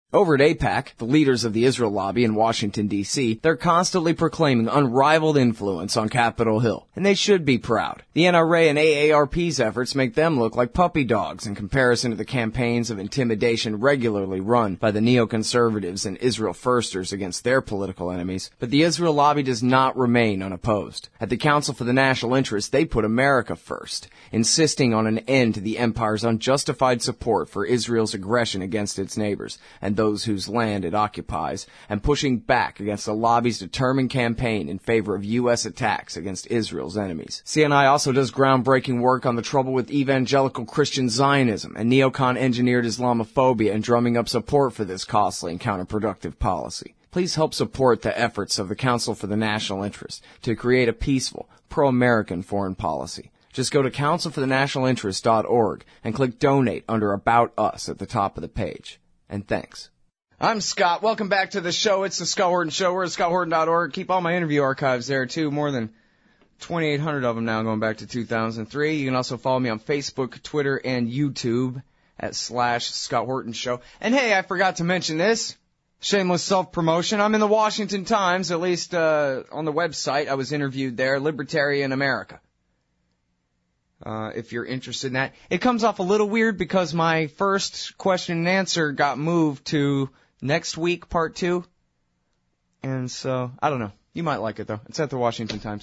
Over at AIPAC, the leaders of the Israel lobby in Washington, D.C., they're constantly proclaiming unrivaled influence on Capitol Hill, and they should be proud. The NRA and AARP's efforts make them look like puppy dogs in comparison to the campaigns of intimidation regularly run by the neoconservatives and Israel firsters against their political enemies. But the Israel lobby does not remain unopposed. At the Council for the National Interest, they put America first, insisting on an end to the empire's unjustified support for Israel's aggression against its neighbors and those whose land it occupies, and pushing back against the lobby's determined campaign in favor of U.S. attacks against Israel's enemies. CNI also does groundbreaking work on the trouble with evangelical Christian Zionism and neocon-engineered Islamophobia and drumming up support for this costly and counterproductive policy. Please help support the efforts of the Council for the National Interest to create a peaceful, pro-American foreign policy. Just go to councilforthenationalinterest.org and click Donate under About Us at the top of the page. And thanks. I'm Scott. Welcome back to the show. It's the Scott Horton Show. We're at scotthorton.org. Keep all my interview archives there, too. More than 2,800 of them now, going back to 2003. You can also follow me on Facebook, Twitter, and YouTube at /Scott Horton Show. And hey, I forgot to mention this. Shameless self-promotion. I'm in the Washington Times, at least on the website. I was interviewed there, Libertarian America. If you're interested in that. It comes off a little weird because my first question and answer got moved to next week, part 2. And so, I don't know. You might like it, though. It's at the Washington Times.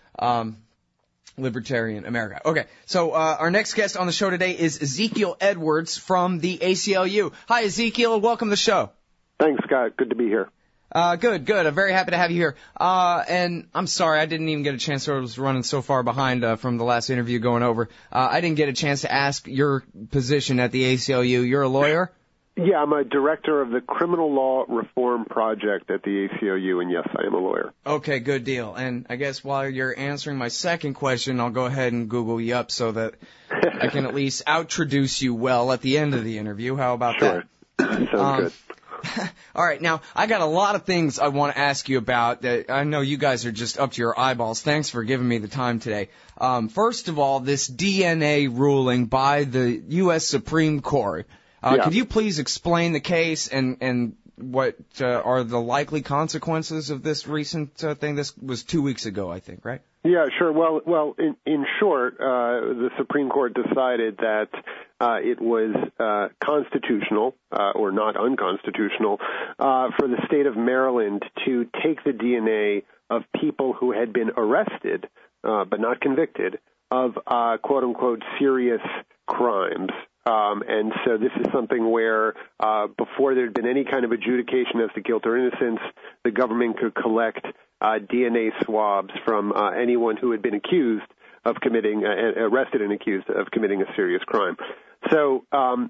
Libertarian America. Okay, so our next guest on the show today is Ezekiel Edwards from the ACLU. Hi, Ezekiel. Welcome to the show. Thanks, Scott. Good to be here. Good. I'm very happy to have you here. And I'm sorry, I didn't even get a chance. I was running so far behind from the last interview going over. I didn't get a chance to ask your position at the ACLU. You're a lawyer? Yeah, I'm a director of the Criminal Law Reform Project at the ACLU, and yes, I am a lawyer. Okay, good deal. And I guess while you're answering my second question, I'll go ahead and Google you up so that I can at least outroduce you well at the end of the interview. How about that? Sounds good. All right, now, I got a lot of things I want to ask you about that I know you guys are just up to your eyeballs. Thanks for giving me the time today. First of all, this DNA ruling by the U.S. Supreme Court. Could you please explain the case and what are the likely consequences of this recent thing? This was 2 weeks ago, I think, right? Yeah, sure. Well, in short, the Supreme Court decided that it was constitutional or not unconstitutional for the state of Maryland to take the DNA of people who had been arrested but not convicted of quote-unquote serious crimes. And so this is something where before there had been any kind of adjudication as to guilt or innocence, the government could collect DNA swabs from anyone who had been accused of committing, arrested and accused of committing a serious crime. So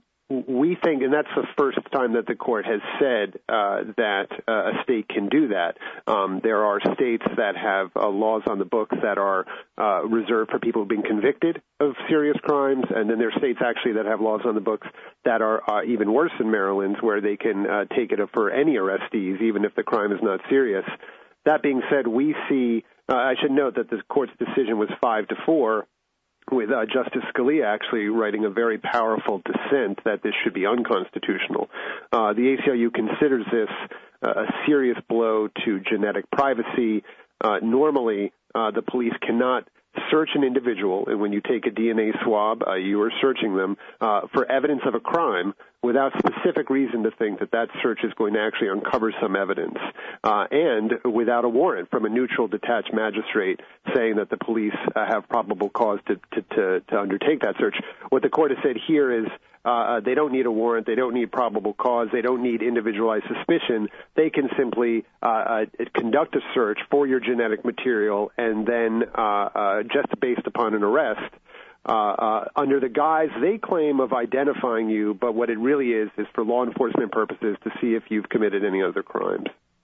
we think, and that's the first time that the court has said that a state can do that. There are states that have laws on the books that are reserved for people who've been convicted of serious crimes, and then there are states actually that have laws on the books that are even worse than Maryland's, where they can take it for any arrestees, even if the crime is not serious. That being said, we see, I should note that the court's decision was 5-4, with Justice Scalia actually writing a very powerful dissent that this should be unconstitutional. The ACLU considers this a serious blow to genetic privacy. Normally, the police cannot search an individual, and when you take a DNA swab, you are searching them for evidence of a crime without specific reason to think that that search is going to actually uncover some evidence, and without a warrant from a neutral, detached magistrate saying that the police have probable cause to undertake that search. What the court has said here is they don't need a warrant, they don't need probable cause, they don't need individualized suspicion. They can simply conduct a search for your genetic material and then just based upon an arrest, under the guise they claim of identifying you, but what it really is for law enforcement purposes to see if you've committed any other crimes.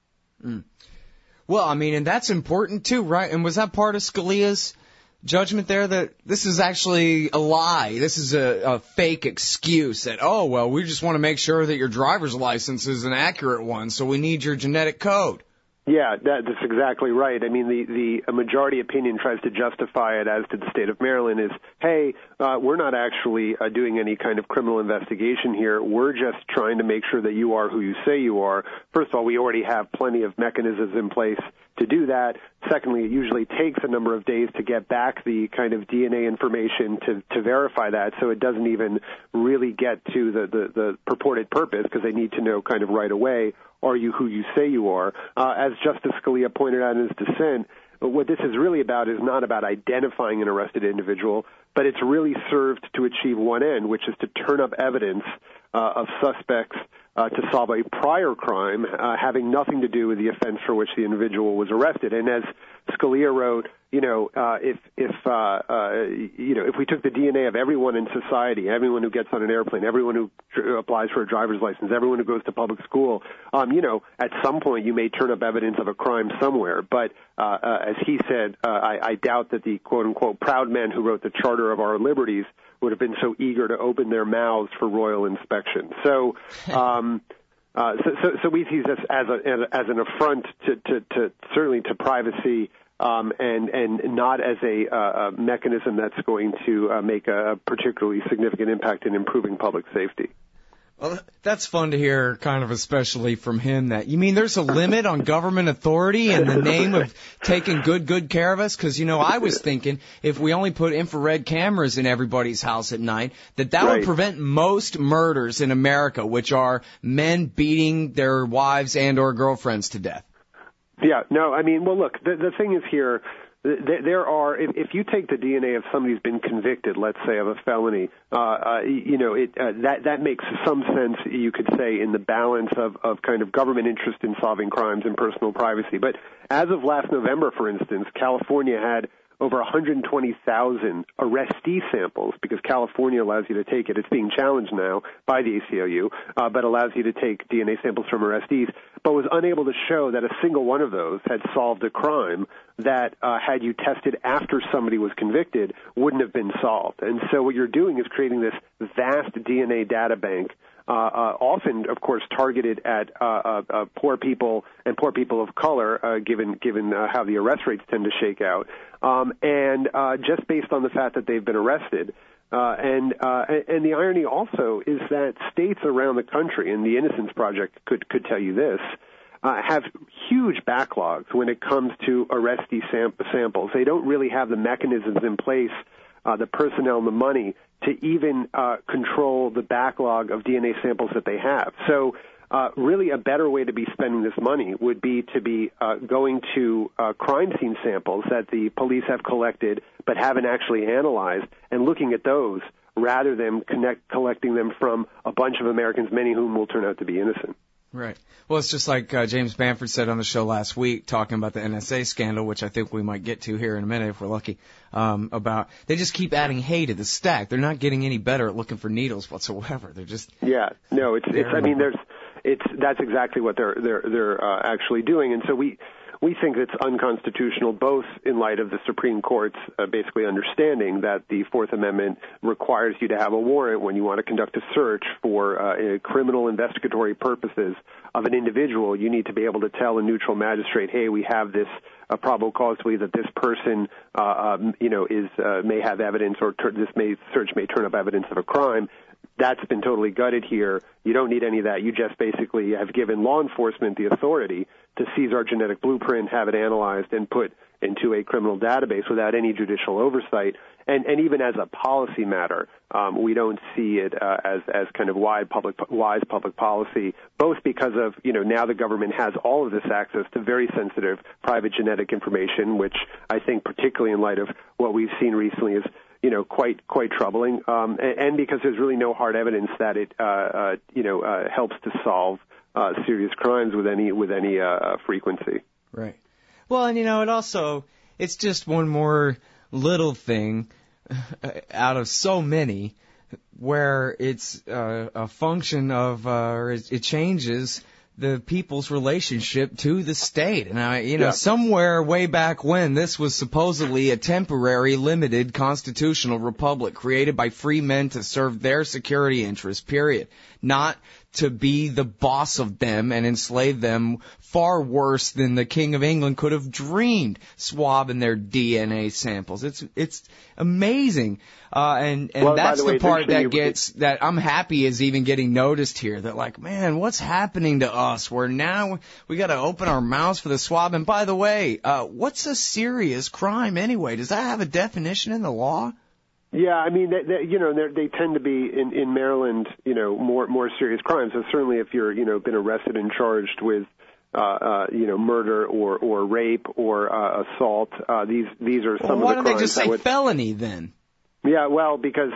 Well, I mean, and that's important too, right? And was that part of Scalia's judgment there, that this is actually a lie? This is a fake excuse that, oh, well, we just want to make sure that your driver's license is an accurate one, so we need your genetic code. Yeah, that's exactly right. I mean, the majority opinion tries to justify it as to the state of Maryland is, hey, we're not actually doing any kind of criminal investigation here. We're just trying to make sure that you are who you say you are. First of all, we already have plenty of mechanisms in place to do that. Secondly, it usually takes a number of days to get back the kind of DNA information to verify that, so it doesn't even really get to the purported purpose, because they need to know kind of right away, are you who you say you are? As Justice Scalia pointed out in his dissent, what this is really about is not about identifying an arrested individual, but it's really served to achieve one end, which is to turn up evidence of suspects to solve a prior crime having nothing to do with the offense for which the individual was arrested. And as Scalia wrote, if we took the DNA of everyone in society, everyone who gets on an airplane, everyone who applies for a driver's license, everyone who goes to public school, at some point you may turn up evidence of a crime somewhere. But as he said, I doubt that the quote-unquote proud men who wrote the Charter of Our Liberties would have been so eager to open their mouths for royal inspection. So we see this as an affront to certainly to privacy, and not as a mechanism that's going to make a particularly significant impact in improving public safety. Well, that's fun to hear, kind of especially from him, that, you mean there's a limit on government authority in the name of taking good care of us? Because, I was thinking if we only put infrared cameras in everybody's house at night, that right. would prevent most murders in America, which are men beating their wives and or girlfriends to death. Yeah, no, I mean, well, look, the thing is here, there are, if you take the DNA of somebody who's been convicted, let's say, of a felony, that makes some sense, you could say, in the balance of kind of government interest in solving crimes and personal privacy. But as of last November, for instance, California had over 120,000 arrestee samples, because California allows you to take it. It's being challenged now by the ACLU, but allows you to take DNA samples from arrestees, but was unable to show that a single one of those had solved a crime that, had you tested after somebody was convicted, wouldn't have been solved. And so what you're doing is creating this vast DNA data bank, often, of course, targeted at poor people and poor people of color, given how the arrest rates tend to shake out, and just based on the fact that they've been arrested. And the irony also is that states around the country, and the Innocence Project could tell you this, have huge backlogs when it comes to arrestee samples. They don't really have the mechanisms in place, the personnel and the money to even control the backlog of DNA samples that they have. So really a better way to be spending this money would be to be going to crime scene samples that the police have collected but haven't actually analyzed, and looking at those rather than collecting them from a bunch of Americans, many of whom will turn out to be innocent. Right. Well, it's just like James Bamford said on the show last week, talking about the NSA scandal, which I think we might get to here in a minute if we're lucky, about they just keep adding hay to the stack. They're not getting any better at looking for needles whatsoever. They're just... Yeah, no, that's exactly what they're actually doing. And so we think it's unconstitutional, both in light of the Supreme Court's basically understanding that the Fourth Amendment requires you to have a warrant when you want to conduct a search for criminal investigatory purposes of an individual. You need to be able to tell a neutral magistrate, hey, we have this probable cause to believe that this person, may have evidence, or search may turn up evidence of a crime. That's been totally gutted here. You don't need any of that. You just basically have given law enforcement the authority to seize our genetic blueprint, have it analyzed, and put into a criminal database without any judicial oversight. And even as a policy matter, we don't see it as kind of wise public policy, both because of, now the government has all of this access to very sensitive private genetic information, which I think particularly in light of what we've seen recently is quite troubling, and because there's really no hard evidence that it helps to solve serious crimes with any frequency. Right. Well, and it's just one more little thing out of so many where it's a function of it changes the people's relationship to the state. And somewhere way back when, this was supposedly a temporary, limited constitutional republic created by free men to serve their security interests, period. Not to be the boss of them and enslave them far worse than the King of England could have dreamed, swabbing their DNA samples. It's amazing. And well, that's the part that I'm happy is even getting noticed here. That like, man, what's happening to us? Where now we got to open our mouths for the swab. And by the way, what's a serious crime anyway? Does that have a definition in the law? Yeah, I mean, they tend to be in Maryland, more serious crimes. So certainly, if you're, been arrested and charged with, murder or rape or assault, these are some of the crimes. Why don't they just say felony then? Yeah, well, because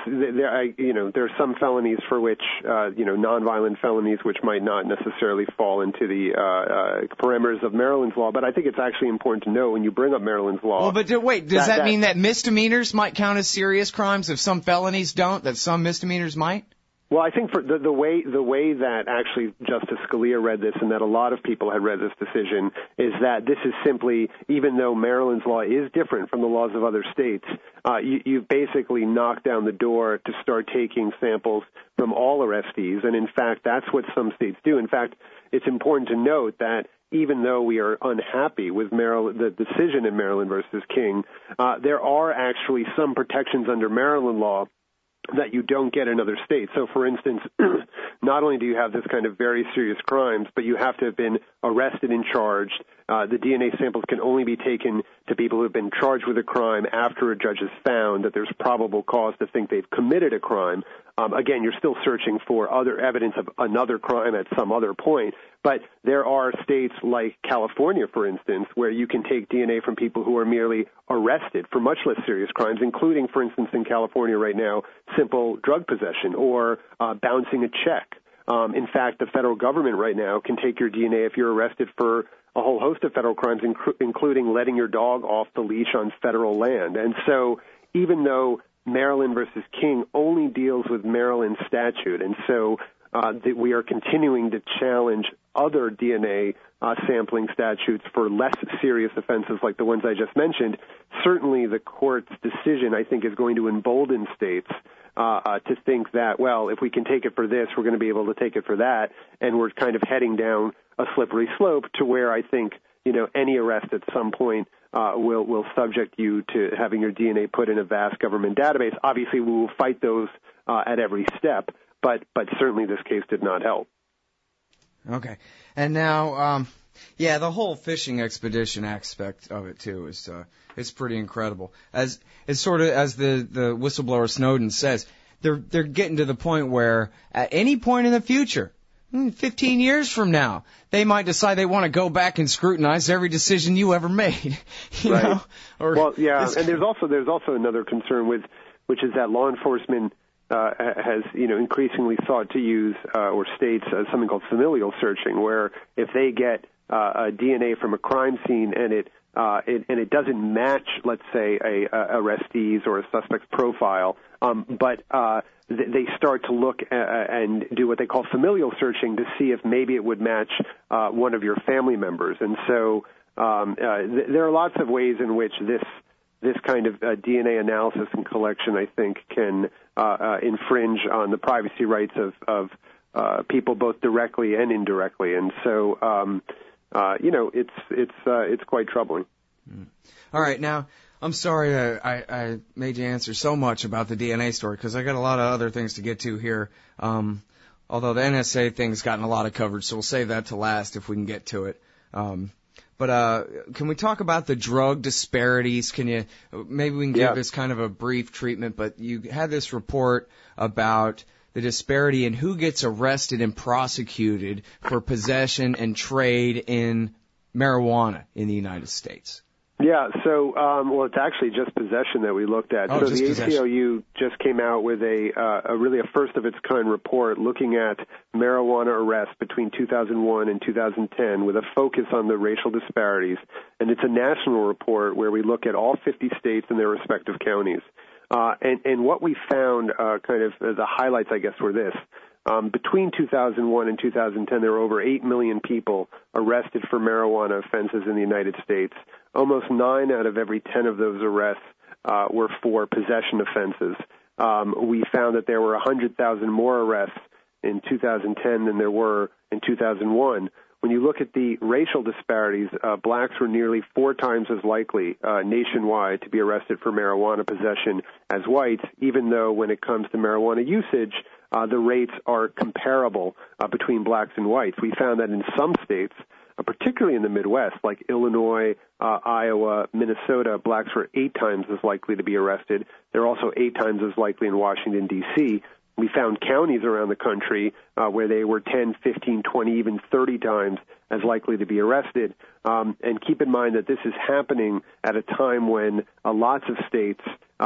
there's some felonies for which, nonviolent felonies, which might not necessarily fall into the parameters of Maryland's law. But I think it's actually important to know when you bring up Maryland's law. Well, but wait, does that mean that misdemeanors might count as serious crimes if some felonies don't, that some misdemeanors might? Well, I think for the way that actually Justice Scalia read this and that a lot of people had read this decision is that this is simply, even though Maryland's law is different from the laws of other states, you've basically knocked down the door to start taking samples from all arrestees. And in fact, that's what some states do. In fact, it's important to note that even though we are unhappy with the decision in Maryland versus King, there are actually some protections under Maryland law that you don't get in other states. So, for instance, not only do you have this kind of very serious crimes, but you have to have been arrested and charged. The DNA samples can only be taken to people who have been charged with a crime after a judge has found that there's probable cause to think they've committed a crime. Again, you're still searching for other evidence of another crime at some other point. But there are states like California, for instance, where you can take DNA from people who are merely arrested for much less serious crimes, including, for instance, in California right now, simple drug possession or bouncing a check. In fact, the federal government right now can take your DNA if you're arrested for a whole host of federal crimes, including letting your dog off the leash on federal land. And so even though Maryland versus King only deals with Maryland statute, and so we are continuing to challenge other DNA sampling statutes for less serious offenses like the ones I just mentioned, certainly the court's decision, I think, is going to embolden states to think that, well, if we can take it for this, we're going to be able to take it for that, and we're kind of heading down a slippery slope to where I think, any arrest at some point will subject you to having your DNA put in a vast government database. Obviously, we will fight those at every step, but certainly this case did not help. Okay. And now, the whole fishing expedition aspect of it, too, is pretty incredible. As the whistleblower Snowden says, they're getting to the point where at any point in the future, 15 years from now, they might decide they want to go back and scrutinize every decision you ever made. Right. And there's also another concern which is that law enforcement has increasingly sought to use or states something called familial searching, where if they get a DNA from a crime scene and it doesn't match, let's say, a arrestee's or a suspect's profile, but they start to look and do what they call familial searching to see if maybe it would match one of your family members. And so there are lots of ways in which this kind of DNA analysis and collection, I think, can infringe on the privacy rights of people both directly and indirectly. And so, it's quite troubling. All right, now, I'm sorry I made you answer so much about the DNA story because I got a lot of other things to get to here. Although the NSA thing's gotten a lot of coverage, so we'll save that to last if we can get to it. But can we talk about the drug disparities? Maybe we can give this kind of a brief treatment, but you had this report about the disparity in who gets arrested and prosecuted for possession and trade in marijuana in the United States. Yeah, so, it's actually just possession that we looked at. So the ACLU just came out with a first-of-its-kind report looking at marijuana arrests between 2001 and 2010 with a focus on the racial disparities. And it's a national report where we look at all 50 states and their respective counties. And what we found, kind of the highlights, I guess, were this. Between 2001 and 2010, there were over 8 million people arrested for marijuana offenses in the United States. Almost 9 out of every 10 of those arrests were for possession offenses. We found that there were 100,000 more arrests in 2010 than there were in 2001. When you look at the racial disparities, blacks were nearly 4 times as likely nationwide to be arrested for marijuana possession as whites, even though when it comes to marijuana usage, the rates are comparable between blacks and whites. We found that in some states, particularly in the Midwest, like Illinois, Iowa, Minnesota, blacks were 8 times as likely to be arrested. They're also 8 times as likely in Washington, D.C. We found counties around the country where they were 10, 15, 20, even 30 times as likely to be arrested. And keep in mind that this is happening at a time when lots of states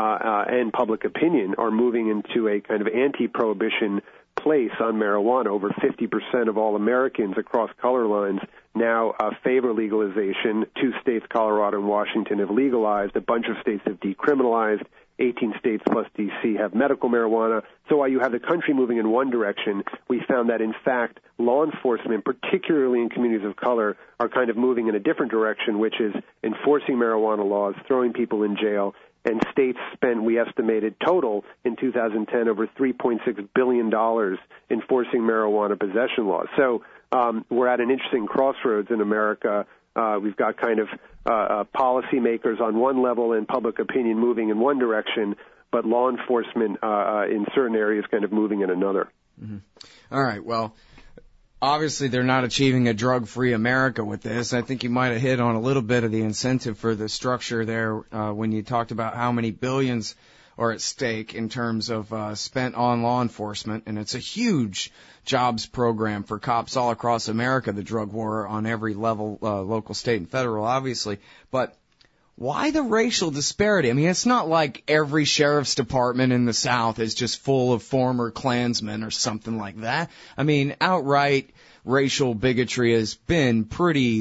and public opinion are moving into a kind of anti-prohibition place on marijuana. Over 50% of all Americans across color lines now favor legalization. 2 states, Colorado and Washington, have legalized. A bunch of states have decriminalized. 18 states plus D.C. have medical marijuana. So while you have the country moving in one direction, we found that, in fact, law enforcement, particularly in communities of color, are kind of moving in a different direction, which is enforcing marijuana laws, throwing people in jail. And states spent, we estimated, total in 2010 over $3.6 billion enforcing marijuana possession laws. So we're at an interesting crossroads in America. We've got kind of policymakers on one level and public opinion moving in one direction, but law enforcement in certain areas kind of moving in another. Mm-hmm. All right, well, obviously they're not achieving a drug-free America with this. I think you might have hit on a little bit of the incentive for the structure there when you talked about how many billions are at stake in terms of spent on law enforcement, and it's a huge jobs program for cops all across America, the drug war on every level, local, state, and federal, obviously. But why the racial disparity? I mean, it's not like every sheriff's department in the South is just full of former Klansmen or something like that. I mean, outright racial bigotry has been pretty,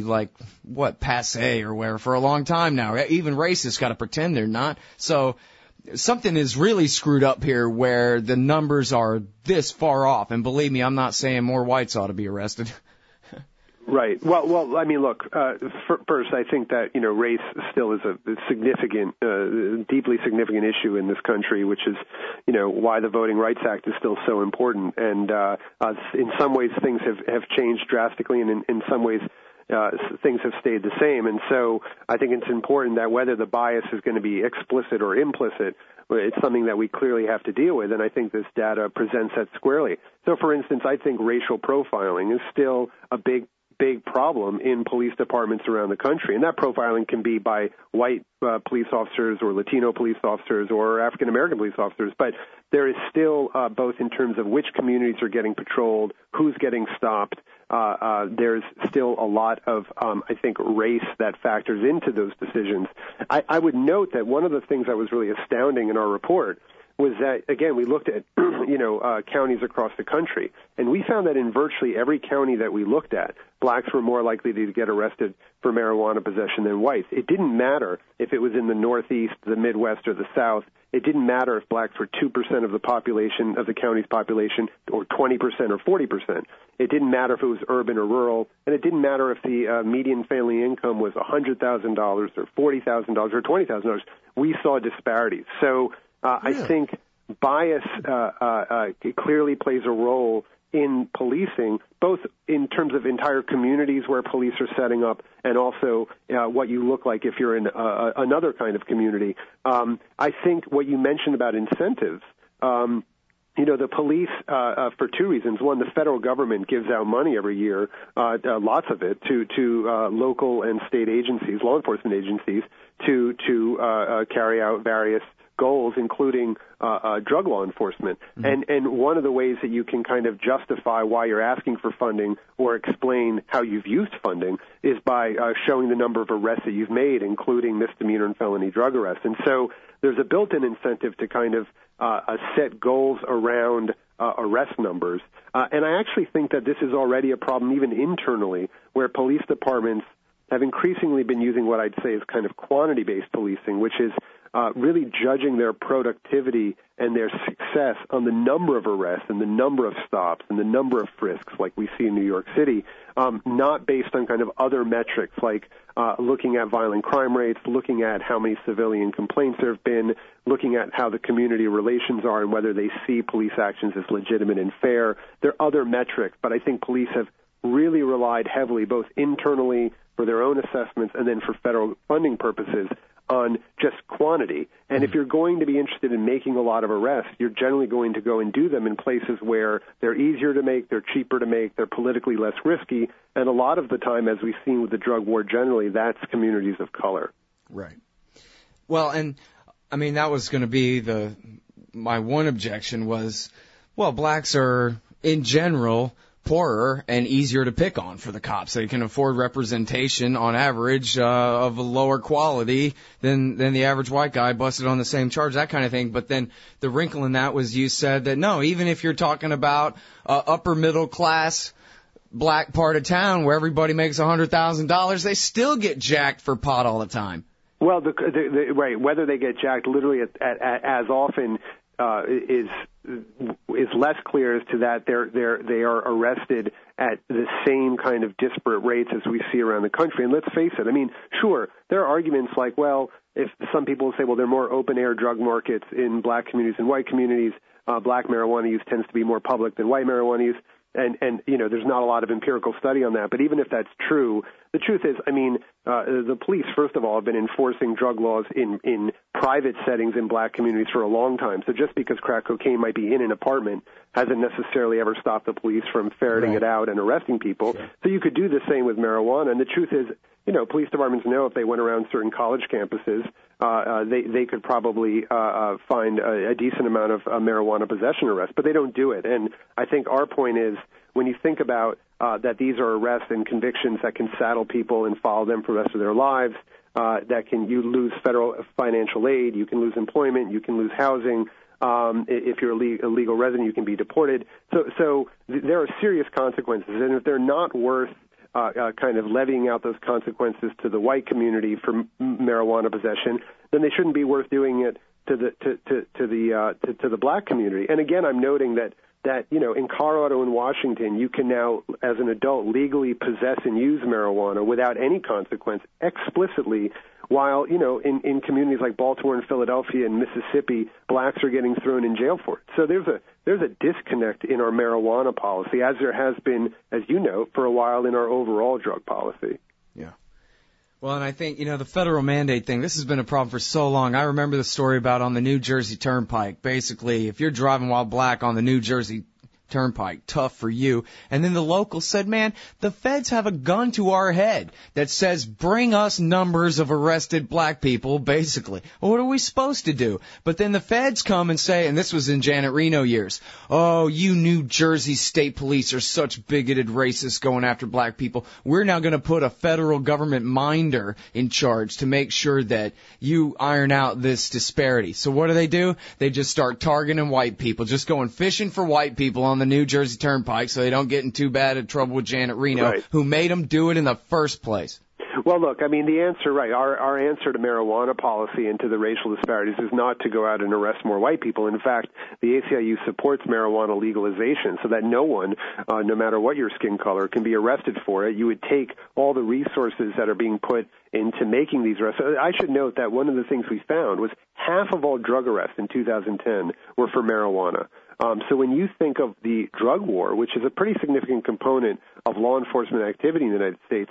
passé or whatever for a long time now. Even racists got to pretend they're not. So something is really screwed up here where the numbers are this far off. And believe me, I'm not saying more whites ought to be arrested. Right. Well, I mean, look, first, I think that, race still is a significant, deeply significant issue in this country, which is, why the Voting Rights Act is still so important. And in some ways, things have changed drastically, and in some ways, things have stayed the same. And so I think it's important that whether the bias is going to be explicit or implicit, it's something that we clearly have to deal with, and I think this data presents that squarely. So, for instance, I think racial profiling is still a big problem in police departments around the country, and that profiling can be by white police officers or Latino police officers or African-American police officers, but there is still, both in terms of which communities are getting patrolled, who's getting stopped, there's still a lot of, I think, race that factors into those decisions. I would note that one of the things that was really astounding in our report was that, again, we looked at, counties across the country, and we found that in virtually every county that we looked at, blacks were more likely to get arrested for marijuana possession than whites. It didn't matter if it was in the Northeast, the Midwest, or the South. It didn't matter if blacks were 2% of the population, of the county's population, or 20% or 40%. It didn't matter if it was urban or rural, and it didn't matter if the median family income was $100,000 or $40,000 or $20,000. We saw disparities. So I think bias clearly plays a role in policing, both in terms of entire communities where police are setting up and also what you look like if you're in another kind of community. I think what you mentioned about incentives, the police, for 2 reasons. One, the federal government gives out money every year, lots of it, to local and state agencies, law enforcement agencies, to carry out various goals, including drug law enforcement. Mm-hmm. And one of the ways that you can kind of justify why you're asking for funding or explain how you've used funding is by showing the number of arrests that you've made, including misdemeanor and felony drug arrests. And so there's a built-in incentive to kind of set goals around arrest numbers. And I actually think that this is already a problem even internally, where police departments have increasingly been using what I'd say is kind of quantity-based policing, which is really judging their productivity and their success on the number of arrests and the number of stops and the number of frisks like we see in New York City, not based on kind of other metrics like looking at violent crime rates, looking at how many civilian complaints there have been, looking at how the community relations are and whether they see police actions as legitimate and fair. There are other metrics, but I think police have really relied heavily, both internally for their own assessments and then for federal funding purposes, on just quantity. And if you're going to be interested in making a lot of arrests, you're generally going to go and do them in places where they're easier to make, they're cheaper to make, they're politically less risky, and a lot of the time, as we've seen with the drug war generally, that's communities of color. Right. Well, and I mean, that was going to be my one objection was, well, blacks are, in general, poorer and easier to pick on for the cops. They can afford representation on average of a lower quality than the average white guy busted on the same charge, that kind of thing. But then the wrinkle in that was you said that, no, even if you're talking about upper middle class black part of town where everybody makes $100,000, they still get jacked for pot all the time. Well, right, whether they get jacked literally as often is less clear as to that they are arrested at the same kind of disparate rates as we see around the country. And let's face it, I mean, sure, there are arguments like, well, if some people say, well, there are more open-air drug markets in black communities than white communities, black marijuana use tends to be more public than white marijuana use. And you know, there's not a lot of empirical study on that. But even if that's true, the truth is, I mean, the police, first of all, have been enforcing drug laws in private settings in black communities for a long time. So just because crack cocaine might be in an apartment hasn't necessarily ever stopped the police from ferreting it out and arresting people. Sure. So you could do the same with marijuana. And the truth is, you know, police departments know if they went around certain college campuses, they could probably find a decent amount of marijuana possession arrests, but they don't do it. And I think our point is, when you think about that these are arrests and convictions that can saddle people and follow them for the rest of their lives, you lose federal financial aid, you can lose employment, you can lose housing. If you're a legal resident, you can be deported. So there are serious consequences, and if they're not worth kind of levying out those consequences to the white community for marijuana possession, then they shouldn't be worth doing it to the black community. And again, I'm noting that you know, in Colorado and Washington, you can now, as an adult, legally possess and use marijuana without any consequence explicitly, while, you know, in communities like Baltimore and Philadelphia and Mississippi, blacks are getting thrown in jail for it. So there's a disconnect in our marijuana policy, as there has been, as you know, for a while in our overall drug policy. Yeah. Well, and I think, you know, the federal mandate thing, this has been a problem for so long. I remember the story about on the New Jersey Turnpike. Basically, if you're driving while black on the New Jersey Turnpike, tough for you. And then the locals said, man, the feds have a gun to our head that says, bring us numbers of arrested black people, basically. Well, what are we supposed to do? But then the feds come and say, and this was in Janet Reno years, oh, you New Jersey state police are such bigoted racists going after black people. We're now going to put a federal government minder in charge to make sure that you iron out this disparity. So what do? They just start targeting white people, just going fishing for white people on the New Jersey Turnpike so they don't get in too bad of trouble with Janet Reno, right, who made them do it in the first place. Well, look, I mean, the answer, right, our answer to marijuana policy and to the racial disparities is not to go out and arrest more white people. In fact, the ACLU supports marijuana legalization so that no one, no matter what your skin color, can be arrested for it. You would take all the resources that are being put into making these arrests. I should note that one of the things we found was half of all drug arrests in 2010 were for marijuana. So when you think of the drug war, which is a pretty significant component of law enforcement activity in the United States,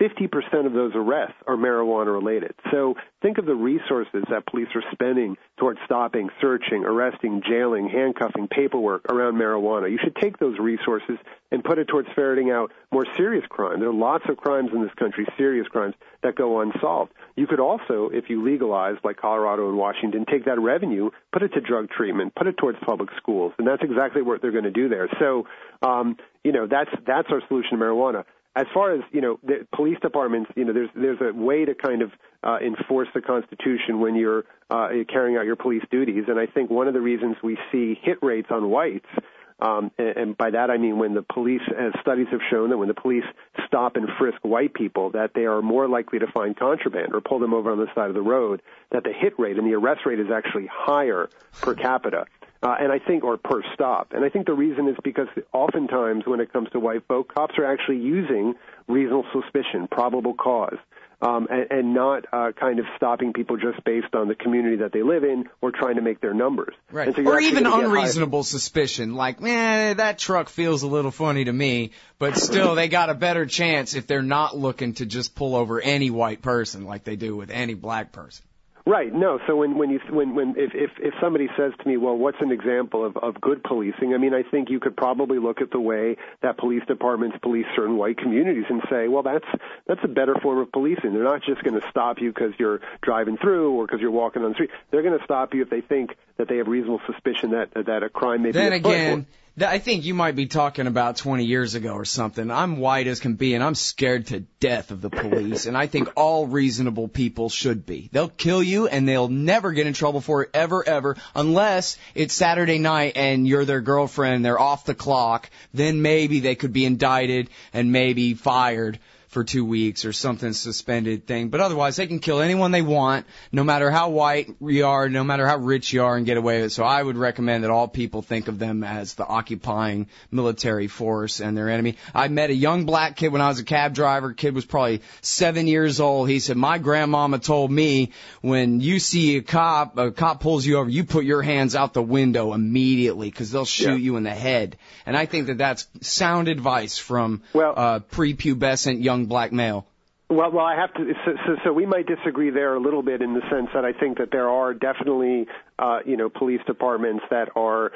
50% of those arrests are marijuana-related. So think of the resources that police are spending towards stopping, searching, arresting, jailing, handcuffing, paperwork around marijuana. You should take those resources and put it towards ferreting out more serious crime. There are lots of crimes in this country, serious crimes, that go unsolved. You could also, if you legalize, like Colorado and Washington, take that revenue, put it to drug treatment, put it towards public schools, and that's exactly what they're going to do there. So, you know, that's our solution to marijuana. As far as, you know, the police departments, you know, there's a way to kind of enforce the Constitution when you're carrying out your police duties. And I think one of the reasons we see hit rates on whites And by that I mean when the police, as studies have shown, that when the police stop and frisk white people, that they are more likely to find contraband or pull them over on the side of the road, that the hit rate and the arrest rate is actually higher per capita. And I think, or per stop. And I think the reason is because oftentimes when it comes to white folk, cops are actually using reasonable suspicion, probable cause, and not kind of stopping people just based on the community that they live in or trying to make their numbers. Right. And so or even unreasonable suspicion, like, man, that truck feels a little funny to me, but still they got a better chance if they're not looking to just pull over any white person like they do with any black person. Right. No. So if somebody says to me, well, what's an example of good policing? I mean, I think you could probably look at the way that police departments police certain white communities and say, well, that's a better form of policing. They're not just going to stop you because you're driving through or because you're walking on the street. They're going to stop you if they think that they have reasonable suspicion that a crime may be afoot. Then again, I think you might be talking about 20 years ago or something. I'm white as can be, and I'm scared to death of the police, and I think all reasonable people should be. They'll kill you, and they'll never get in trouble for it, ever, unless it's Saturday night and you're their girlfriend, they're off the clock. Then maybe they could be indicted and maybe fired for 2 weeks or something, suspended thing. But otherwise, they can kill anyone they want, no matter how white you are, no matter how rich you are, and get away with it. So I would recommend that all people think of them as the occupying military force and their enemy. I met a young black kid when I was a cab driver. Kid was probably 7 years old. He said, my grandmama told me when you see a cop pulls you over, you put your hands out the window immediately because they'll shoot you in the head. And I think that that's sound advice from prepubescent young black male. Well, I have to. So we might disagree there a little bit in the sense that I think that there are definitely, police departments that are,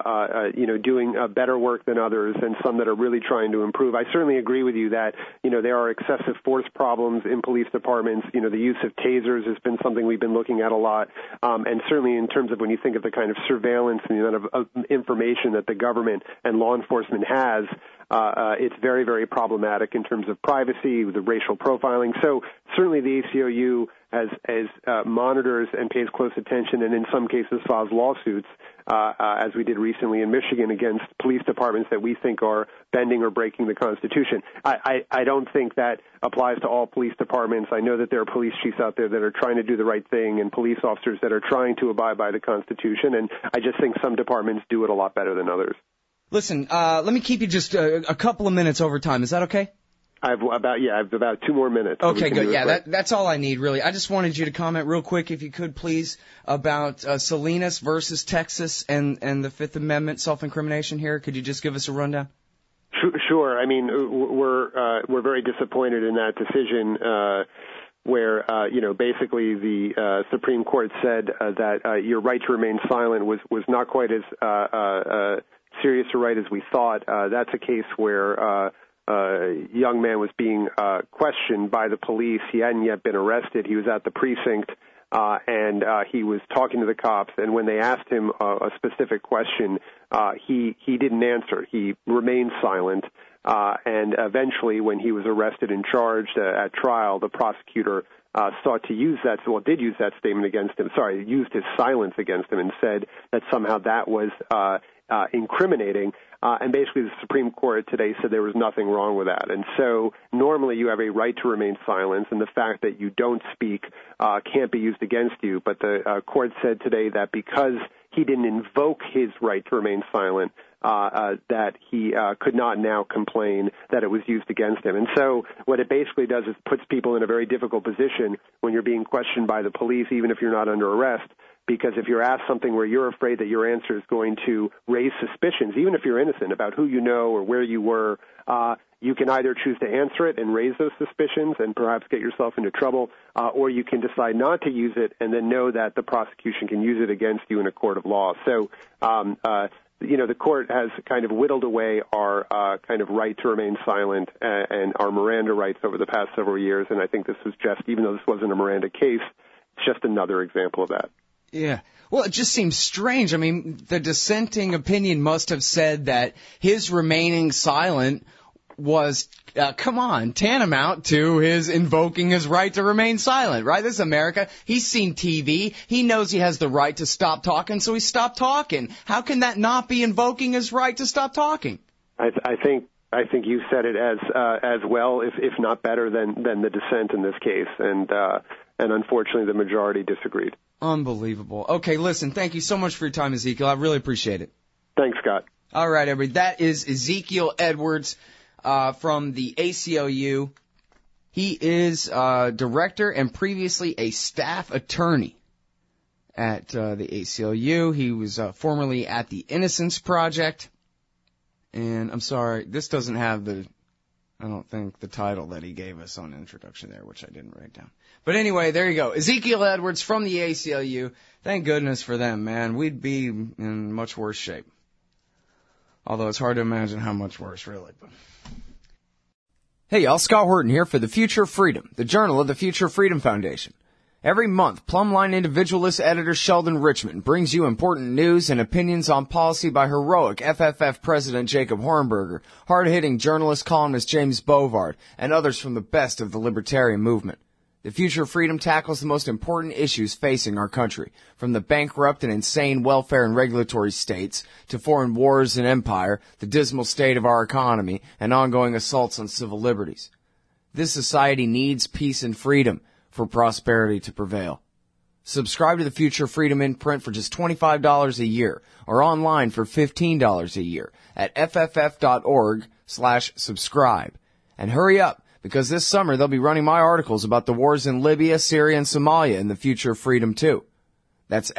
doing better work than others, and some that are really trying to improve. I certainly agree with you that, there are excessive force problems in police departments. The use of tasers has been something we've been looking at a lot, and certainly in terms of when you think of the kind of surveillance and the amount of information that the government and law enforcement has. It's very, very problematic in terms of privacy, the racial profiling. So certainly the ACLU as monitors and pays close attention, and in some cases files lawsuits, as we did recently in Michigan against police departments that we think are bending or breaking the Constitution. I don't think that applies to all police departments. I know that there are police chiefs out there that are trying to do the right thing and police officers that are trying to abide by the Constitution, and I just think some departments do it a lot better than others. Listen, let me keep you just a couple of minutes over time. Is that okay? I've about 2 more minutes. Okay, good. Yeah, that's all I need, really. I just wanted you to comment real quick, if you could, please, about Salinas versus Texas and the Fifth Amendment self-incrimination here. Could you just give us a rundown? Sure. I mean, we're very disappointed in that decision. Where, basically the Supreme Court said that your right to remain silent was not quite as serious a right as we thought. That's a case where a young man was being questioned by the police. He hadn't yet been arrested. He was at the precinct, and he was talking to the cops. And when they asked him a specific question, he didn't answer. He remained silent. And eventually, when he was arrested and charged at trial, the prosecutor did use that statement against him. Used his silence against him and said that somehow that was incriminating. And basically, the Supreme Court today said there was nothing wrong with that. And so normally you have a right to remain silent, and the fact that you don't speak can't be used against you. But the court said today that because he didn't invoke his right to remain silent, that he could not now complain that it was used against him. And so what it basically does is puts people in a very difficult position when you're being questioned by the police, even if you're not under arrest, because if you're asked something where you're afraid that your answer is going to raise suspicions, even if you're innocent, about who you know or where you were, you can either choose to answer it and raise those suspicions and perhaps get yourself into trouble, or you can decide not to use it and then know that the prosecution can use it against you in a court of law. So, the court has kind of whittled away our kind of right to remain silent and our Miranda rights over the past several years, and I think this was just, even though this wasn't a Miranda case, it's just another example of that. Yeah. Well, it just seems strange. I mean, the dissenting opinion must have said that his remaining silent was, tantamount to his invoking his right to remain silent, right? This is America. He's seen TV. He knows he has the right to stop talking, so he stopped talking. How can that not be invoking his right to stop talking? I think you said it as well, if not better than the dissent in this case, and unfortunately the majority disagreed. Unbelievable. Okay, listen, thank you so much for your time, Ezekiel. I really appreciate it. Thanks, Scott. All right, everybody. That is Ezekiel Edwards from the ACLU. He is director and previously a staff attorney at the ACLU. He was formerly at the Innocence Project. And I'm sorry, this doesn't have the title that he gave us on the introduction there, which I didn't write down. But anyway, there you go. Ezekiel Edwards from the ACLU. Thank goodness for them, man. We'd be in much worse shape. Although it's hard to imagine how much worse, really. Hey, y'all, Scott Horton here for The Future of Freedom, the journal of the Future Freedom Foundation. Every month, Plumline individualist editor Sheldon Richmond brings you important news and opinions on policy by heroic FFF President Jacob Hornberger, hard-hitting journalist columnist James Bovard, and others from the best of the libertarian movement. The Future of Freedom tackles the most important issues facing our country, from the bankrupt and insane welfare and regulatory states to foreign wars and empire, the dismal state of our economy, and ongoing assaults on civil liberties. This society needs peace and freedom for prosperity to prevail. Subscribe to the Future of Freedom in print for just $25 a year or online for $15 a year at fff.org/subscribe. And hurry up, because this summer they'll be running my articles about the wars in Libya, Syria, and Somalia in the Future of Freedom too. That's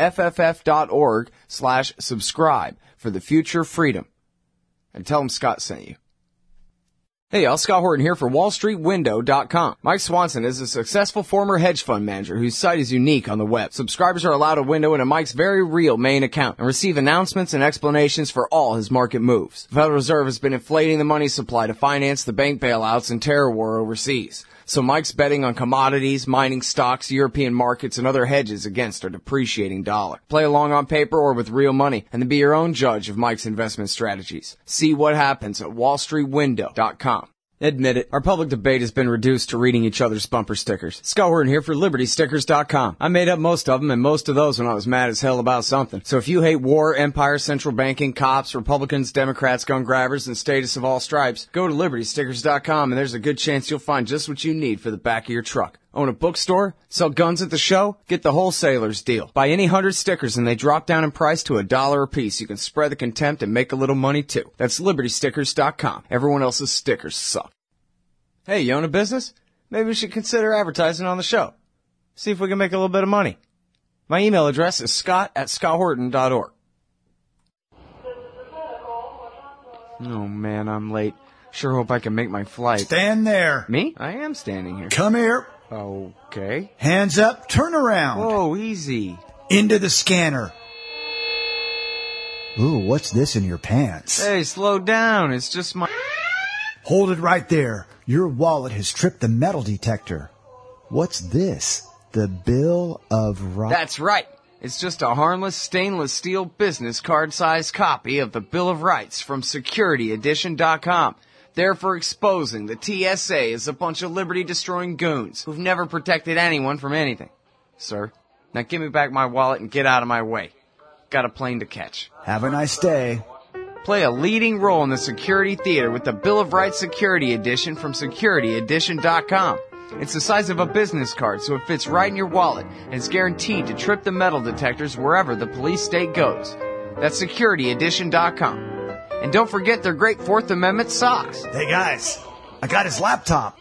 fff.org/subscribe for the Future of Freedom. And tell them Scott sent you. Hey y'all, Scott Horton here for WallStreetWindow.com. Mike Swanson is a successful former hedge fund manager whose site is unique on the web. Subscribers are allowed a window into Mike's very real main account and receive announcements and explanations for all his market moves. The Federal Reserve has been inflating the money supply to finance the bank bailouts and terror war overseas. So Mike's betting on commodities, mining stocks, European markets, and other hedges against our depreciating dollar. Play along on paper or with real money, and then be your own judge of Mike's investment strategies. See what happens at WallStreetWindow.com. Admit it, our public debate has been reduced to reading each other's bumper stickers. Scott Horton here for LibertyStickers.com. I made up most of them, and most of those when I was mad as hell about something. So if you hate war, empire, central banking, cops, Republicans, Democrats, gun grabbers, and status of all stripes, go to LibertyStickers.com, and there's a good chance you'll find just what you need for the back of your truck. Own a bookstore? Sell guns at the show? Get the wholesaler's deal. Buy any 100 stickers and they drop down in price to $1 a piece. You can spread the contempt and make a little money too. That's LibertyStickers.com. Everyone else's stickers suck. Hey, you own a business? Maybe we should consider advertising on the show. See if we can make a little bit of money. My email address is scott@scotthorton.org. Oh man, I'm late. Sure hope I can make my flight. Stand there. Me? I am standing here. Come here. Okay. Hands up, turn around. Whoa, easy. Into the scanner. Ooh, what's this in your pants? Hey, slow down. It's just my... Hold it right there. Your wallet has tripped the metal detector. What's this? The Bill of Rights? That's right. It's just a harmless stainless steel business card-sized copy of the Bill of Rights from SecurityEdition.com. There for exposing the TSA as a bunch of liberty-destroying goons who've never protected anyone from anything. Sir, now give me back my wallet and get out of my way. Got a plane to catch. Have a nice day. Play a leading role in the security theater with the Bill of Rights Security Edition from SecurityEdition.com. It's the size of a business card, so it fits right in your wallet, and it's guaranteed to trip the metal detectors wherever the police state goes. That's SecurityEdition.com. And don't forget their great Fourth Amendment socks. Hey guys, I got his laptop.